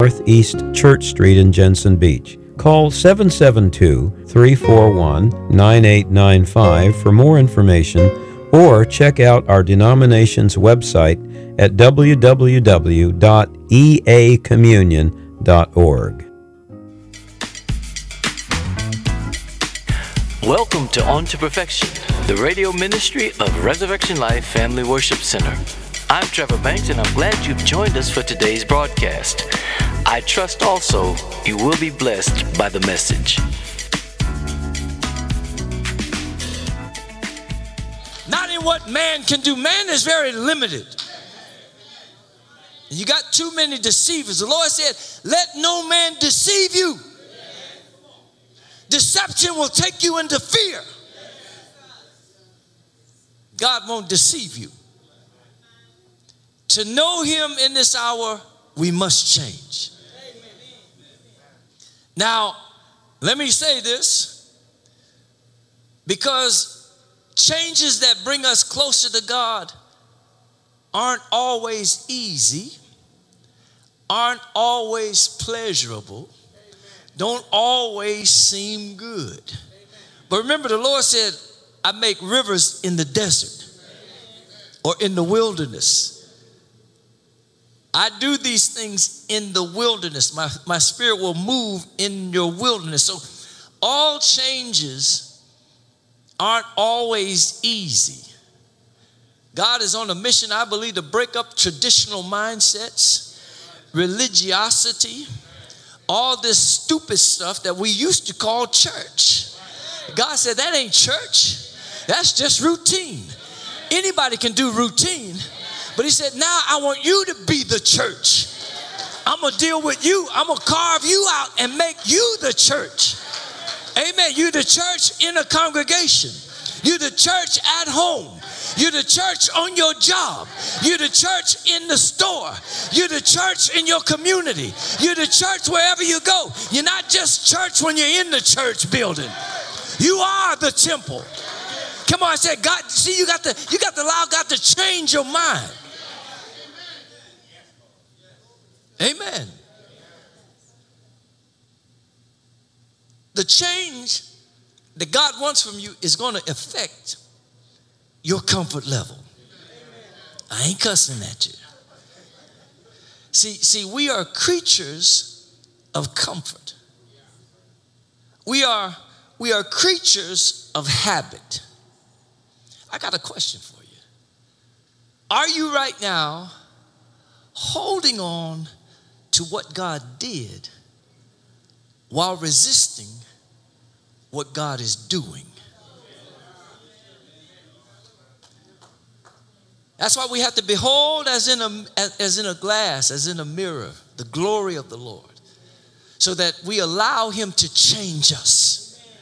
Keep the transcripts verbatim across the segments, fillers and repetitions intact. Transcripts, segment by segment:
Northeast Church Street in Jensen Beach. Call seven seven two, three four one, nine eight nine five for more information, or check out our denomination's website at w w w dot e a communion dot org. Welcome to On to Perfection, the radio ministry of Resurrection Life Family Worship Center. I'm Trevor Banks, and I'm glad you've joined us for today's broadcast. I trust also you will be blessed by the message. Not in what man can do. Man is very limited. You got too many deceivers. The Lord said, let no man deceive you. Deception will take you into fear. God won't deceive you. To know him in this hour, we must change. Now, let me say this, because changes that bring us closer to God aren't always easy, aren't always pleasurable, don't always seem good. But remember, the Lord said, I make rivers in the desert or in the wilderness. I do these things in the wilderness. My, my spirit will move in your wilderness. So all changes aren't always easy. God is on a mission, I believe, to break up traditional mindsets, religiosity, all this stupid stuff that we used to call church. God said, that ain't church. That's just routine. Anybody can do routine. But he said, now I want you to be the church. I'm going to deal with you. I'm going to carve you out and make you the church. Amen. You the church in a congregation. You the church at home. You the church on your job. You the church in the store. You the church in your community. You the church wherever you go. You're not just church when you're in the church building. You are the temple. Come on, I said, God, see, you got to, you got to allow God to change your mind. Amen. The change that God wants from you is going to affect your comfort level. I ain't cussing at you. See, see, we are creatures of comfort. We are, we are creatures of habit. I got a question for you. Are you right now holding on to what God did while resisting what God is doing? That's why we have to behold as in a as in a glass, as in a mirror, the glory of the Lord, so that we allow him to change us.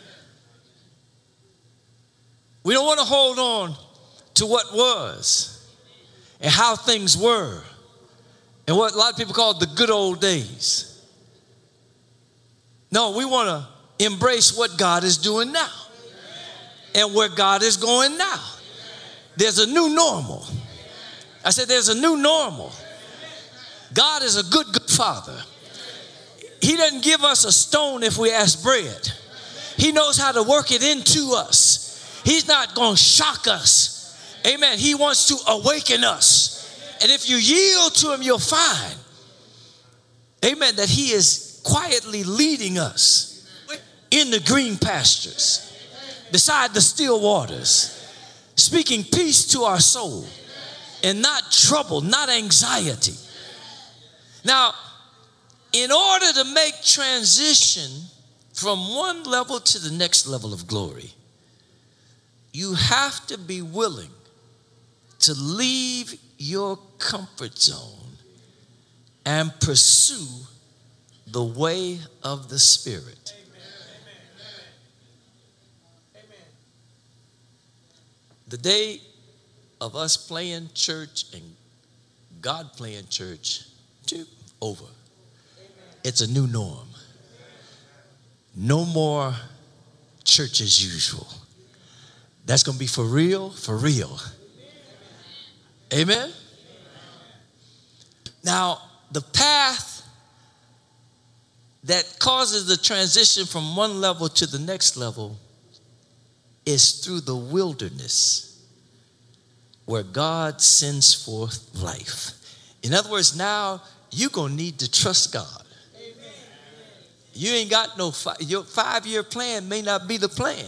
We don't want to hold on to what was and how things were and what a lot of people call the good old days. No, we want to embrace what God is doing now and where God is going now. There's a new normal. I said there's a new normal. God is a good, good father. He doesn't give us a stone if we ask bread. He knows how to work it into us. He's not going to shock us. Amen. He wants to awaken us. And if you yield to him, you'll find, amen, that he is quietly leading us in the green pastures, beside the still waters, speaking peace to our soul and not trouble, not anxiety. Now, in order to make transition from one level to the next level of glory, you have to be willing to leave your comfort zone and pursue the way of the Spirit. The day of us playing church and God playing church, over. It's a new norm. No more church as usual. That's going to be for real, for real. Amen? Now, the path that causes the transition from one level to the next level is through the wilderness, where God sends forth life. In other words, now you're going to need to trust God. Amen. You ain't got no, fi- your five-year plan may not be the plan.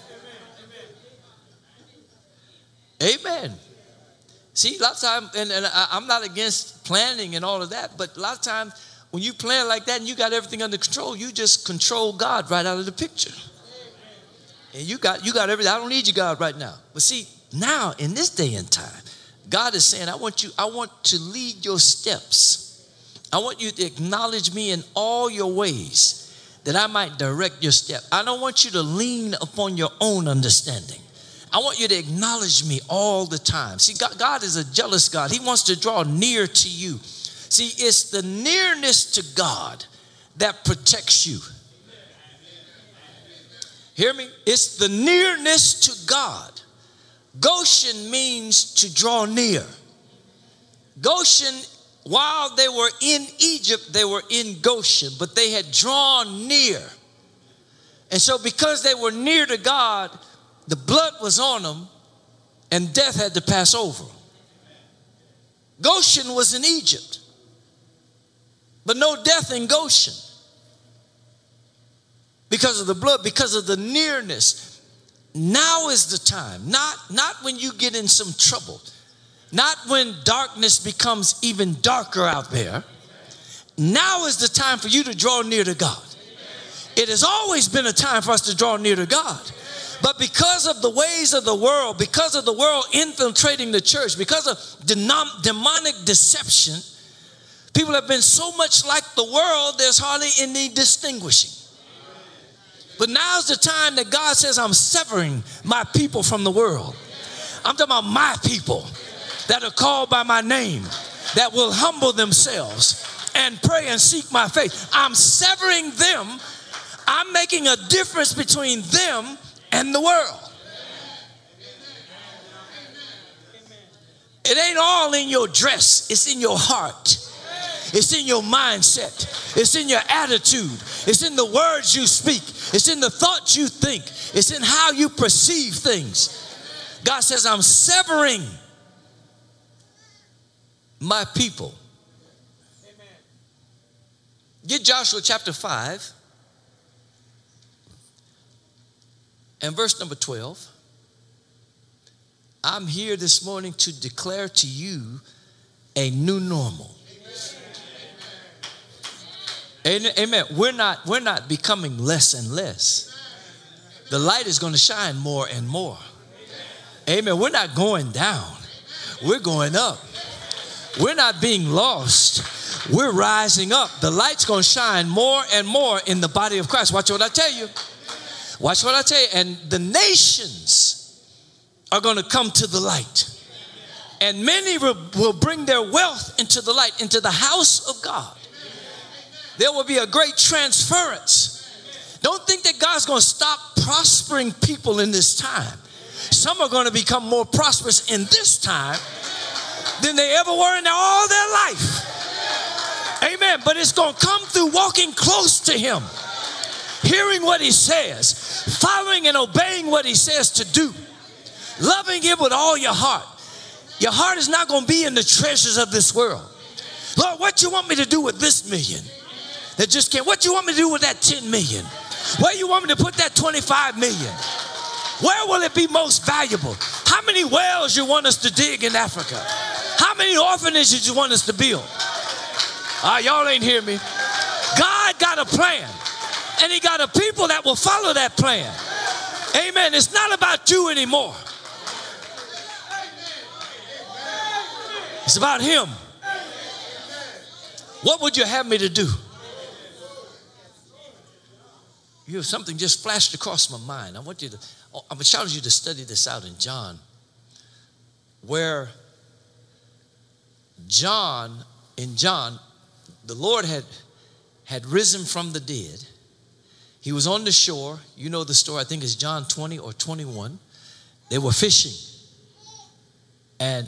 Amen. Amen. See, a lot of times, and, and I, I'm not against planning and all of that, but a lot of times when you plan like that and you got everything under control, you just control God right out of the picture. And you got, you got everything. I don't need you, God, right now. But see, now in this day and time, God is saying, I want you, I want to lead your steps. I want you to acknowledge me in all your ways, that I might direct your step. I don't want you to lean upon your own understanding. I want you to acknowledge me all the time. See, God, God is a jealous God. He wants to draw near to you. See, it's the nearness to God that protects you. Hear me? It's the nearness to God. Goshen means to draw near. Goshen, while they were in Egypt, they were in Goshen, but they had drawn near. And so because they were near to God, the blood was on them and death had to pass over them. Goshen was in Egypt, but no death in Goshen. Because of the blood, because of the nearness. Now is the time, not, not when you get in some trouble, not when darkness becomes even darker out there. Now is the time for you to draw near to God. It has always been a time for us to draw near to God. But because of the ways of the world, because of the world infiltrating the church, because of denom- demonic deception, people have been so much like the world, there's hardly any distinguishing. But now's the time that God says, I'm severing my people from the world. I'm talking about my people that are called by my name, that will humble themselves and pray and seek my face. I'm severing them. I'm making a difference between them and the world. It ain't all in your dress. It's in your heart. It's in your mindset. It's in your attitude. It's in the words you speak. It's in the thoughts you think. It's in how you perceive things. God says, I'm severing my people. Get Joshua chapter five and verse number twelve. I'm here this morning to declare to you a new normal. Amen. We're not, we're not becoming less and less. The light is going to shine more and more. Amen. We're not going down. We're going up. We're not being lost. We're rising up. The light's going to shine more and more in the body of Christ. Watch what I tell you. Watch what I tell you. And the nations are going to come to the light. And many will bring their wealth into the light, into the house of God. There will be a great transference. Don't think that God's going to stop prospering people in this time. Some are going to become more prosperous in this time than they ever were in all their life. Amen. But it's going to come through walking close to Him, hearing what He says, following and obeying what He says to do, loving Him with all your heart. Your heart is not going to be in the treasures of this world. Lord, what you want me to do with this million? That just can't. What you want me to do with that ten million? Where you want me to put that twenty-five million? Where will it be most valuable? How many wells you want us to dig in Africa? How many orphanages you want us to build? Ah, uh, y'all ain't hear me. God got a plan, and He got a people that will follow that plan. Amen. It's not about you anymore. It's about Him. What would you have me to do? You know, something just flashed across my mind. I want you to, I'm challenging you to study this out in John, where John, in John, the Lord had, had risen from the dead. He was on the shore. You know the story. I think it's John twenty or twenty-one. They were fishing. And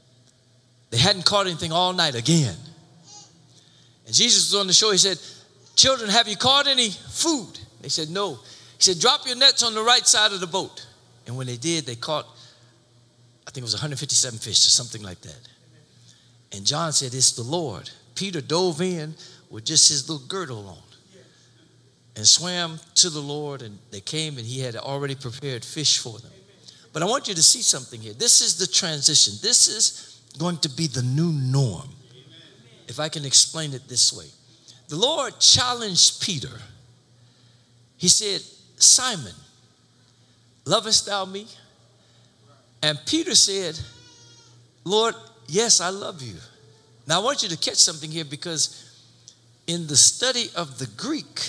they hadn't caught anything all night again. And Jesus was on the shore. He said, children, have you caught any food? They said, no. He said, drop your nets on the right side of the boat. And when they did, they caught, I think it was one hundred fifty-seven fish or something like that. And John said, it's the Lord. Peter dove in with just his little girdle on and swam to the Lord, and they came and he had already prepared fish for them. But I want you to see something here. This is the transition. This is going to be the new norm, if I can explain it this way. The Lord challenged Peter. He said, Simon, lovest thou me? And Peter said, Lord, yes, I love you. Now I want you to catch something here, because in the study of the Greek,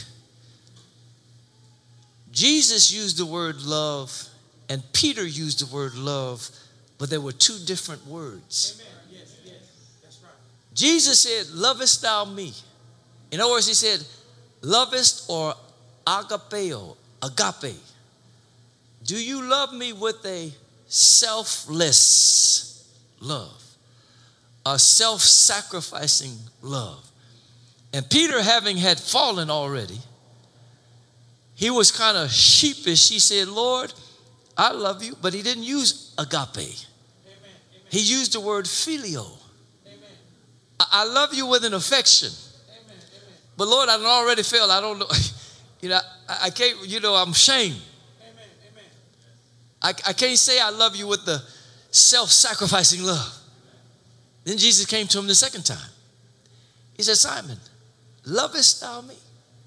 Jesus used the word love and Peter used the word love, but there were two different words. Amen. Yes, yes, that's right. Jesus said, lovest thou me? In other words, he said, lovest or agapeo, agape. Do you love me with a selfless love, a self-sacrificing love? And Peter, having had fallen already, he was kind of sheepish. He said, Lord, I love you, but he didn't use agape. Amen, amen. He used the word phileo. Amen. I, I love you with an affection. Amen, amen. But Lord, I already failed. I don't know. You know, I, I can't, you know, I'm ashamed. Amen, amen. I, I can't say I love you with the self-sacrificing love. Then Jesus came to him the second time. He said, Simon, lovest thou me?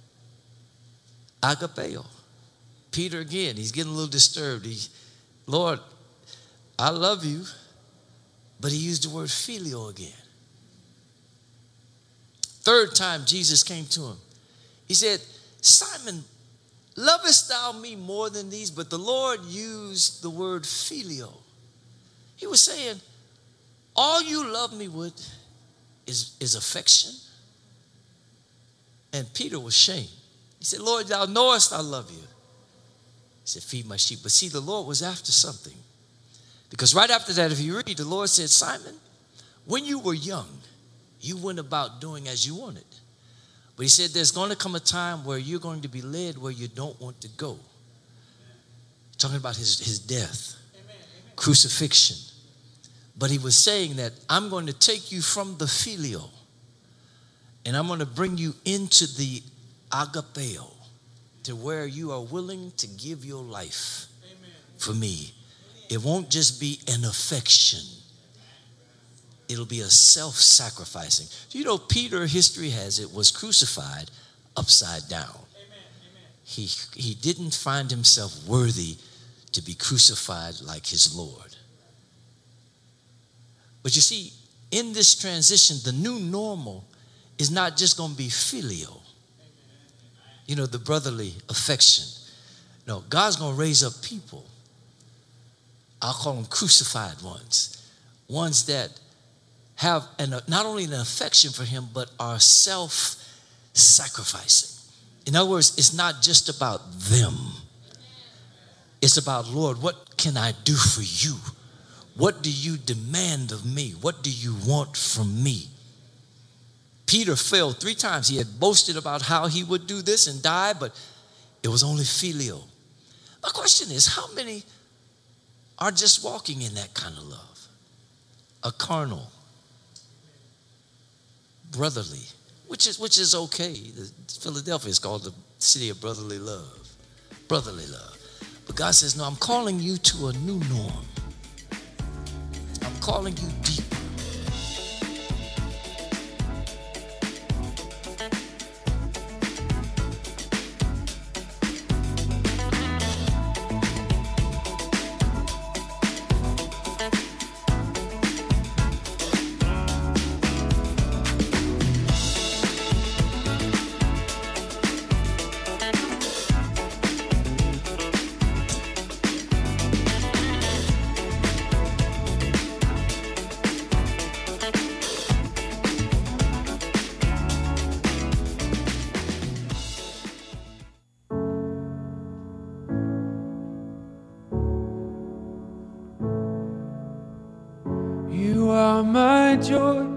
Agapeo. Peter again, he's getting a little disturbed. He, Lord, I love you, but he used the word phileo again. Third time Jesus came to him. He said, Simon, lovest thou me more than these? But the Lord used the word phileo. He was saying, all you love me with is, is affection. And Peter was shamed. He said, Lord, thou knowest I love you. He said, feed my sheep. But see, the Lord was after something. Because right after that, if you read, the Lord said, Simon, when you were young, you went about doing as you wanted. But he said, there's going to come a time where you're going to be led where you don't want to go. Talking about his, his death, amen, amen. Crucifixion. But he was saying that I'm going to take you from the phileo, and I'm going to bring you into the agapeo, to where you are willing to give your life, amen, for me. It won't just be an affection. It'll be a self-sacrificing. You know, Peter, history has it, was crucified upside down. Amen, amen. He, he didn't find himself worthy to be crucified like his Lord. But you see, in this transition, the new normal is not just going to be filial. You know, the brotherly affection. No, God's going to raise up people. I'll call them crucified ones. Ones that have an, not only an affection for him, but are self-sacrificing. In other words, it's not just about them. It's about, Lord, what can I do for you? What do you demand of me? What do you want from me? Peter failed three times. He had boasted about how he would do this and die, but it was only filial. My question is, how many are just walking in that kind of love? A carnal, brotherly, which is which is okay. Philadelphia is called the city of brotherly love. Brotherly love. But God says, no, I'm calling you to a new norm. I'm calling you deeper. You are my joy,